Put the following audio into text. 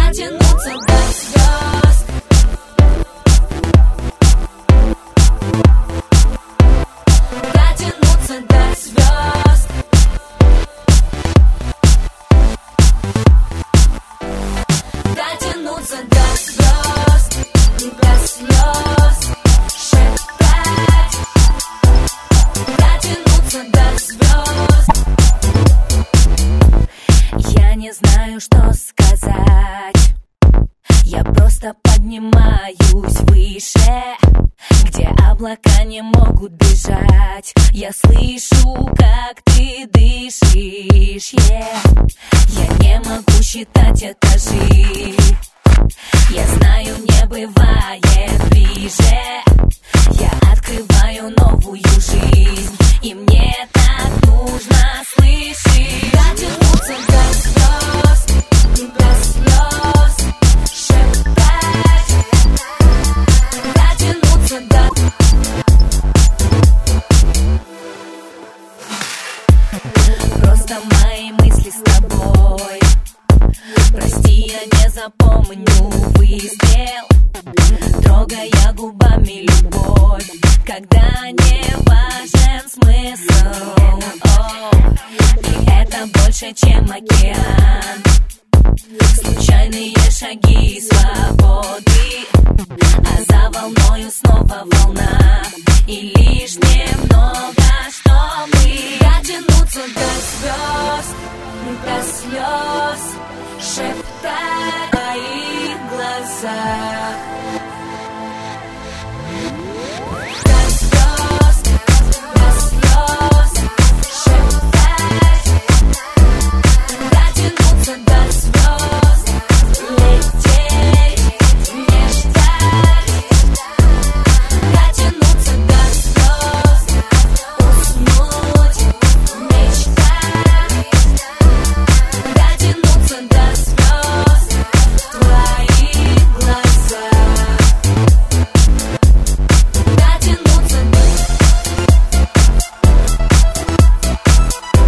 дотянуться до звезд. Дотянуться до звезд. Дотянуться до звезд. До слез. Шептать. Дотянуться до звезд. Я не знаю, что сказать. Я просто поднимаюсь выше, где облака не могут бежать. Я слышу, как ты дышишь, Я не могу считать этажи. Я знаю, не бывает ближе. Я открываю новую жизнь, и мне так нужно слышать. Дотянуться до звезд, до слез. Шептать. Дотянуться до... Просто мои мысли с тобой. Прости, я не запомню выстрел, трогая губами любовь, когда не важен смысл. И это больше, чем океан. Случайные шаги свободы, а за волною снова волна. И лишь немного, чтобы дотянуться до звезд, до слез.